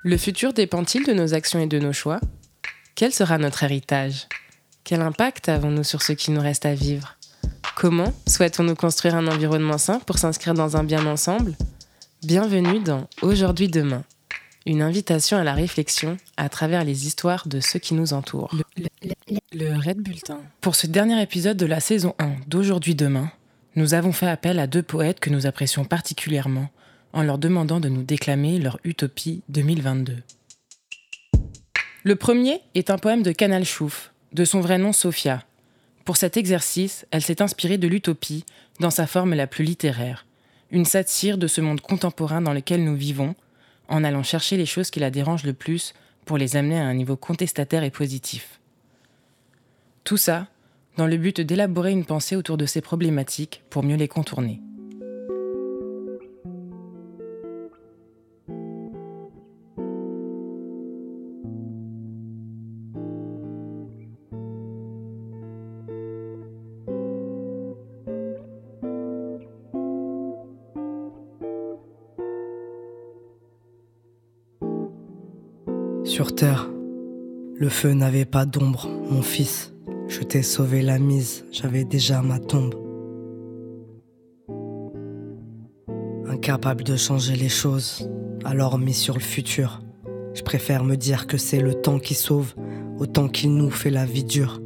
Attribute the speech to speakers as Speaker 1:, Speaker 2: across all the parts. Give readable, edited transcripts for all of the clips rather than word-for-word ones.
Speaker 1: Le futur dépend-il de nos actions et de nos choix ? Quel sera notre héritage ? Quel impact avons-nous sur ce qui nous reste à vivre ? Comment souhaitons-nous construire un environnement sain pour s'inscrire dans un bien ensemble ? Bienvenue dans Aujourd'hui Demain, une invitation à la réflexion à travers les histoires de ceux qui nous entourent. Le Red Bulletin. Pour ce dernier épisode de la saison 1 d'Aujourd'hui Demain, nous avons fait appel à deux poètes que nous apprécions particulièrement en leur demandant de nous déclamer leur utopie 2022. Le premier est un poème de Canal Chouf, de son vrai nom Sophia. Pour cet exercice, elle s'est inspirée de l'utopie dans sa forme la plus littéraire, une satire de ce monde contemporain dans lequel nous vivons, en allant chercher les choses qui la dérangent le plus pour les amener à un niveau contestataire et positif. Tout ça dans le but d'élaborer une pensée autour de ces problématiques pour mieux les contourner.
Speaker 2: Sur terre, le feu n'avait pas d'ombre, mon fils. Je t'ai sauvé la mise, j'avais déjà ma tombe. Incapable de changer les choses, alors mis sur le futur. Je préfère me dire que c'est le temps qui sauve, autant qu'il nous fait la vie dure.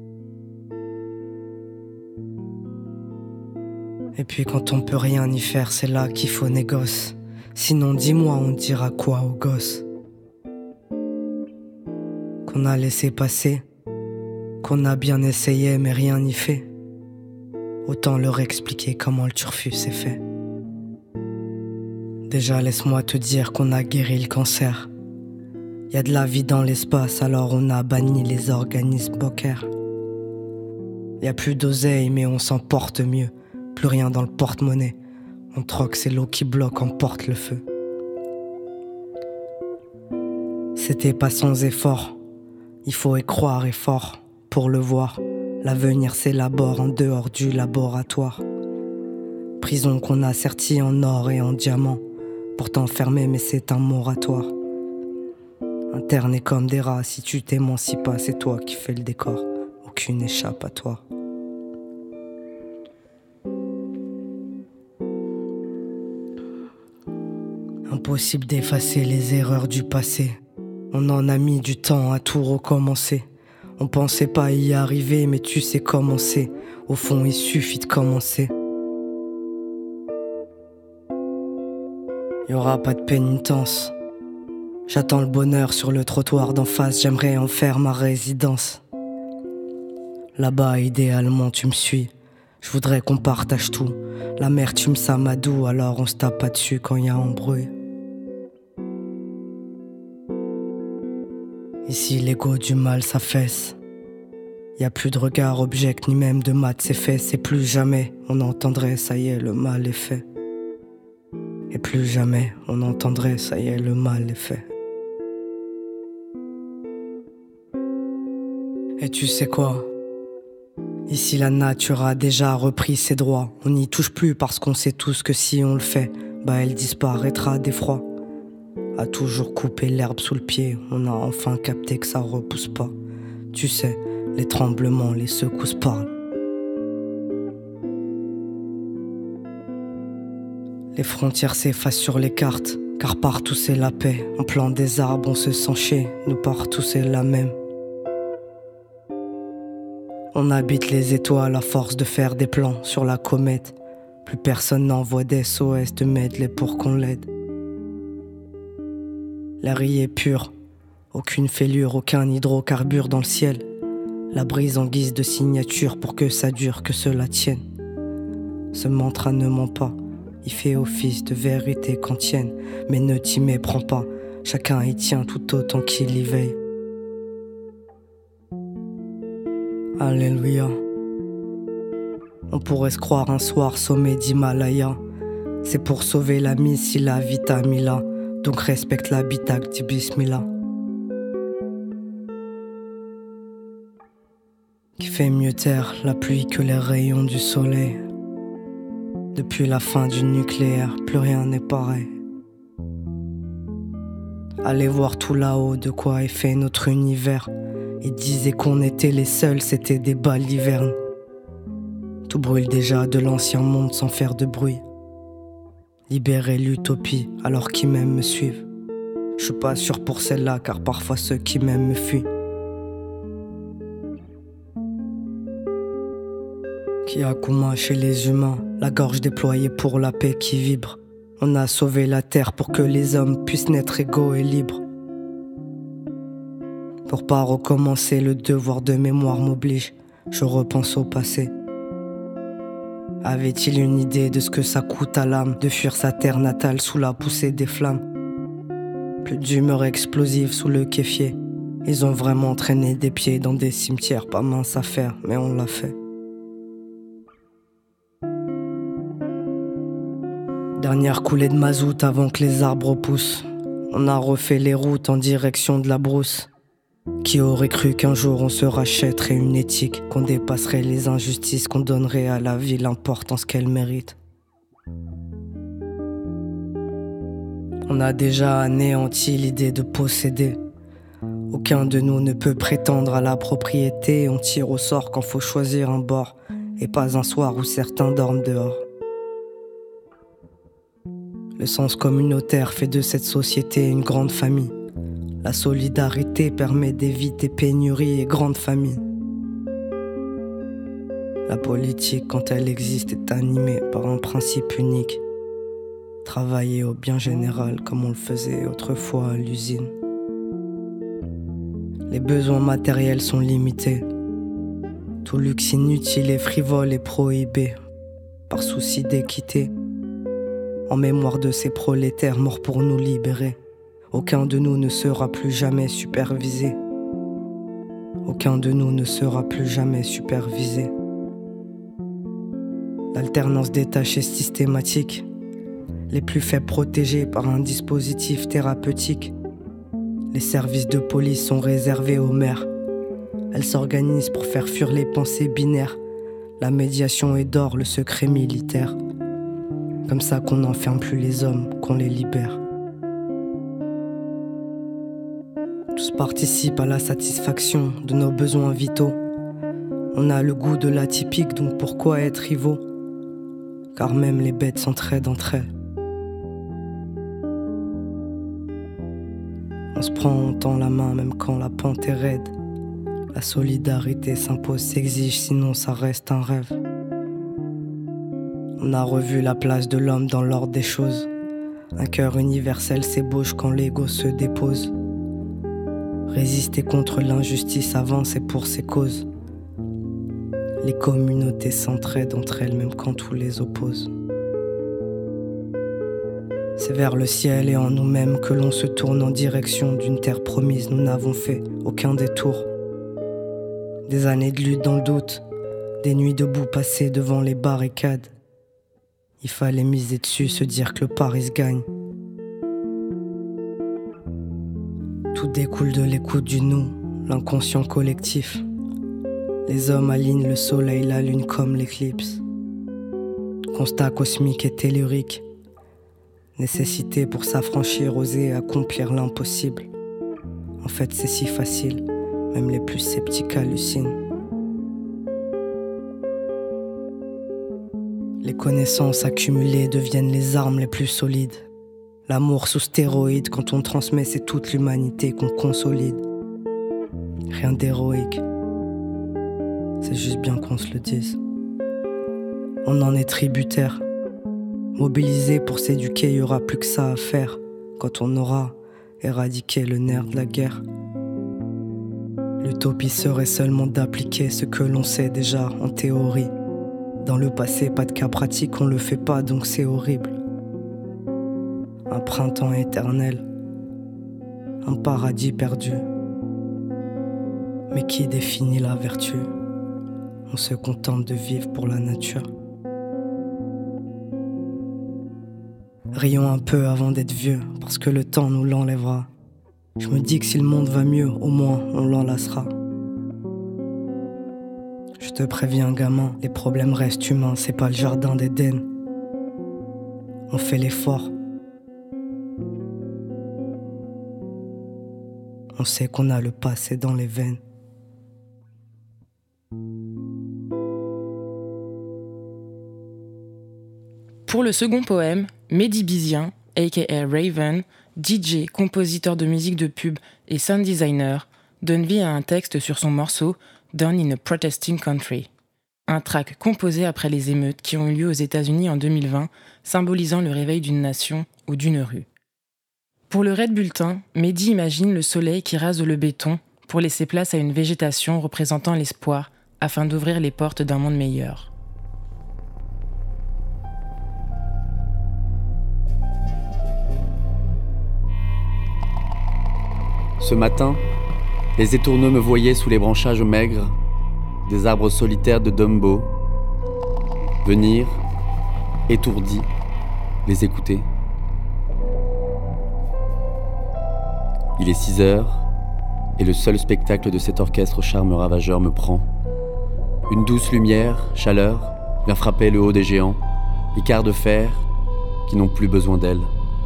Speaker 2: Et puis quand on peut rien y faire, c'est là qu'il faut négoce. Sinon dis-moi, on dira quoi aux gosses? Qu'on a laissé passer, qu'on a bien essayé mais rien n'y fait. Autant leur expliquer comment le turfu s'est fait. Déjà laisse-moi te dire qu'on a guéri le cancer. Y a de la vie dans l'espace, alors on a banni les organismes bockers. Y a plus d'oseille mais on s'en porte mieux. Plus rien dans le porte-monnaie. On troque, c'est l'eau qui bloque, emporte le feu. C'était pas sans effort. Il faut y croire et fort pour le voir. L'avenir s'élabore en dehors du laboratoire. Prison qu'on a sertie en or et en diamant. Pourtant fermée mais c'est un moratoire. Interné comme des rats, si tu t'émancipes pas, c'est toi qui fais le décor. Aucune échappatoire. Impossible d'effacer les erreurs du passé. On en a mis du temps à tout recommencer. On pensait pas y arriver, mais tu sais comment c'est. Au fond, il suffit de commencer. Y aura pas de pénitence. J'attends le bonheur sur le trottoir d'en face. J'aimerais en faire ma résidence. Là-bas, idéalement, tu me suis. Je voudrais qu'on partage tout. La mer, tu me samadou, alors on se tape pas dessus quand y a embrouille. Ici l'ego du mal s'affaisse. Y a plus de regard object ni même de maths c'est fait. C'est plus jamais on entendrait ça y est le mal est fait. Et plus jamais on entendrait ça y est le mal est fait. Et tu sais quoi? Ici la nature a déjà repris ses droits. On n'y touche plus parce qu'on sait tous que si on le fait, bah elle disparaîtra d'effroi. A toujours coupé l'herbe sous le pied, on a enfin capté que ça repousse pas. Tu sais, les tremblements, les secousses parlent. Les frontières s'effacent sur les cartes, car partout c'est la paix. On plante des arbres, on se sent chier, nous partout c'est la même. On habite les étoiles à force de faire des plans sur la comète. Plus personne n'envoie des SOS de medley pour qu'on l'aide. L'air y est pur, aucune fêlure, aucun hydrocarbure dans le ciel. La brise en guise de signature pour que ça dure, que cela tienne. Ce mantra ne ment pas, il fait office de vérité kantienne. Mais ne t'y méprends pas, chacun y tient tout autant qu'il y veille. Alléluia. On pourrait se croire un soir sommet d'Himalaya. C'est pour sauver la mise si la vita mila. Donc respecte l'habitacle, dis bismillah. Qui fait mieux taire la pluie que les rayons du soleil. Depuis la fin du nucléaire, plus rien n'est pareil. Allez voir tout là-haut de quoi est fait notre univers. Ils disaient qu'on était les seuls, c'était des balivernes. Tout brûle déjà de l'ancien monde sans faire de bruit. Libérer l'utopie alors qui m'aiment me suivent. Je suis pas sûr pour celle-là car parfois ceux qui m'aiment me fuient. Kiyakuma chez les humains, la gorge déployée pour la paix qui vibre. On a sauvé la terre pour que les hommes puissent naître égaux et libres. Pour pas recommencer, le devoir de mémoire m'oblige. Je repense au passé. Avait-il une idée de ce que ça coûte à l'âme de fuir sa terre natale sous la poussée des flammes? Plus d'humeur explosive sous le kéfier. Ils ont vraiment traîné des pieds dans des cimetières, pas mince affaire, mais on l'a fait. Dernière coulée de mazout avant que les arbres poussent. On a refait les routes en direction de la brousse. Qui aurait cru qu'un jour on se rachèterait une éthique, qu'on dépasserait les injustices, qu'on donnerait à la vie l'importance qu'elle mérite. On a déjà anéanti l'idée de posséder. Aucun de nous ne peut prétendre à la propriété. On tire au sort quand faut choisir un bord, et pas un soir où certains dorment dehors. Le sens communautaire fait de cette société une grande famille. La solidarité permet d'éviter pénuries et grandes famines. La politique, quand elle existe, est animée par un principe unique. Travailler au bien général comme on le faisait autrefois à l'usine. Les besoins matériels sont limités. Tout luxe inutile et frivole est prohibé par souci d'équité. En mémoire de ces prolétaires morts pour nous libérer. Aucun de nous ne sera plus jamais supervisé. Aucun de nous ne sera plus jamais supervisé. L'alternance détachée systématique. Les plus faibles protégés par un dispositif thérapeutique. Les services de police sont réservés aux mères. Elles s'organisent pour faire fuir les pensées binaires. La médiation est d'or, le secret militaire. Comme ça qu'on n'enferme plus les hommes, qu'on les libère. Tous participent à la satisfaction de nos besoins vitaux. On a le goût de l'atypique, donc pourquoi être rivaux? Car même les bêtes s'entraident entre elles. On se prend, on tend la main même quand la pente est raide. La solidarité s'impose, s'exige, sinon ça reste un rêve. On a revu la place de l'homme dans l'ordre des choses. Un cœur universel s'ébauche quand l'ego se dépose. Résister contre l'injustice avance et pour ses causes. Les communautés s'entraident entre elles même quand tout les oppose. C'est vers le ciel et en nous-mêmes que l'on se tourne en direction d'une terre promise. Nous n'avons fait aucun détour. Des années de lutte dans le doute, des nuits debout passées devant les barricades. Il fallait miser dessus, se dire que le pari se gagne. Tout découle de l'écoute du nous, l'inconscient collectif. Les hommes alignent le soleil, la lune comme l'éclipse. Constat cosmique et tellurique. Nécessité pour s'affranchir, oser accomplir l'impossible. En fait, c'est si facile, même les plus sceptiques hallucinent. Les connaissances accumulées deviennent les armes les plus solides. L'amour sous stéroïdes, quand on transmet, c'est toute l'humanité qu'on consolide. Rien d'héroïque, c'est juste bien qu'on se le dise. On en est tributaire. Mobilisé pour s'éduquer, il y aura plus que ça à faire quand on aura éradiqué le nerf de la guerre. L'utopie serait seulement d'appliquer ce que l'on sait déjà en théorie. Dans le passé, pas de cas pratique, on le fait pas, donc c'est horrible. Un printemps éternel, un paradis perdu. Mais qui définit la vertu? On se contente de vivre pour la nature. Rions un peu avant d'être vieux, parce que le temps nous l'enlèvera. Je me dis que si le monde va mieux, au moins on l'enlacera. Je te préviens, gamin, les problèmes restent humains, c'est pas le jardin d'Éden. On fait l'effort. On sait qu'on a le passé dans les veines.
Speaker 1: Pour le second poème, Mehdi Bizien, aka Raven, DJ, compositeur de musique de pub et sound designer, donne vie à un texte sur son morceau Done in a Protesting Country. Un track composé après les émeutes qui ont eu lieu aux États-Unis en 2020, symbolisant le réveil d'une nation ou d'une rue. Pour le Red Bulletin, Mehdi imagine le soleil qui rase le béton pour laisser place à une végétation représentant l'espoir afin d'ouvrir les portes d'un monde meilleur.
Speaker 3: Ce matin, les étourneaux me voyaient sous les branchages maigres des arbres solitaires de Dumbo, venir, étourdis, les écouter. Il est 6 heures, et le seul spectacle de cet orchestre au charme ravageur me prend. Une douce lumière, chaleur, vient frapper le haut des géants, écarts de fer qui n'ont plus besoin d'elle.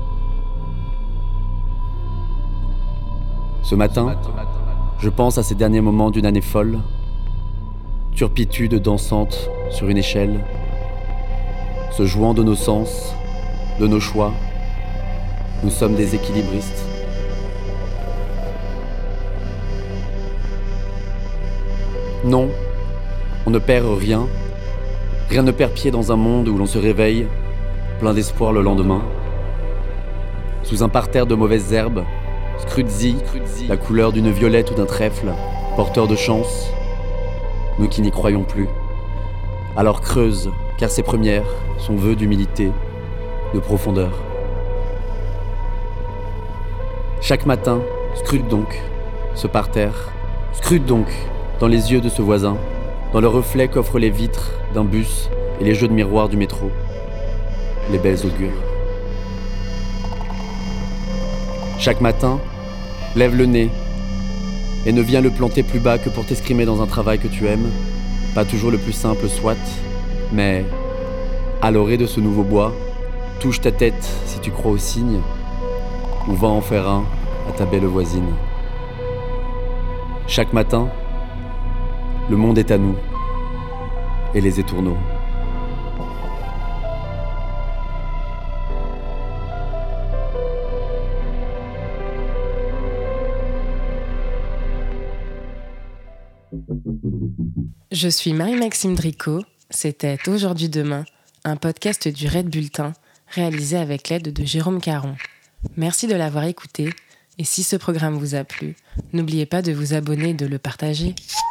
Speaker 3: Ce matin, je pense à ces derniers moments d'une année folle, turpitude dansante sur une échelle, se jouant de nos sens, de nos choix. Nous sommes des équilibristes. Non, on ne perd rien. Rien ne perd pied dans un monde où l'on se réveille, plein d'espoir le lendemain. Sous un parterre de mauvaises herbes, Scrutzi, la couleur d'une violette ou d'un trèfle, porteur de chance, nous qui n'y croyons plus. Alors creuse, car ces premières sont vœux d'humilité, de profondeur. Chaque matin, scrute donc ce parterre, scrute donc dans les yeux de ce voisin, dans le reflet qu'offrent les vitres d'un bus et les jeux de miroirs du métro, les belles augures. Chaque matin, lève le nez et ne viens le planter plus bas que pour t'escrimer dans un travail que tu aimes, pas toujours le plus simple soit, mais à l'orée de ce nouveau bois, touche ta tête si tu crois aux signes, ou va en faire un à ta belle voisine. Chaque matin, le monde est à nous, et les étourneaux.
Speaker 1: Je suis Marie-Maxime Dricot, c'était Aujourd'hui Demain, un podcast du Red Bulletin, réalisé avec l'aide de Jérôme Caron. Merci de l'avoir écouté, et si ce programme vous a plu, n'oubliez pas de vous abonner et de le partager.